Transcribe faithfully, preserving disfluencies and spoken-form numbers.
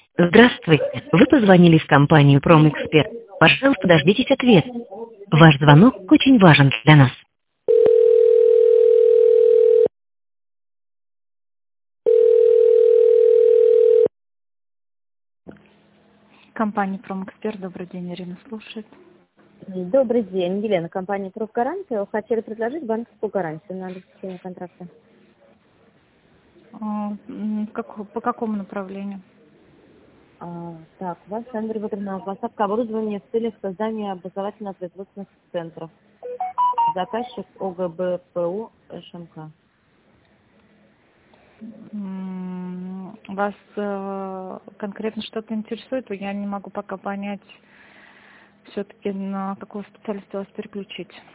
Здравствуйте. Вы позвонили в компанию «Промэксперт». Пожалуйста, дождитесь ответа. Ваш звонок очень важен для нас. Компания «Промэксперт». Добрый день, Ирина слушает. Добрый день, Елена, компания «Профгарантия». Хотели предложить банковскую гарантию на обеспечение контракта. А, м, как- по какому направлению? А, так, у вас, Андрей Викторовна, поставка оборудования в целях создания образовательно-производственных центров. Заказчик ОГБПУ ШМК. М, Вас э, конкретно что-то интересует? Я не могу пока понять, все-таки на какого специалиста вас переключить.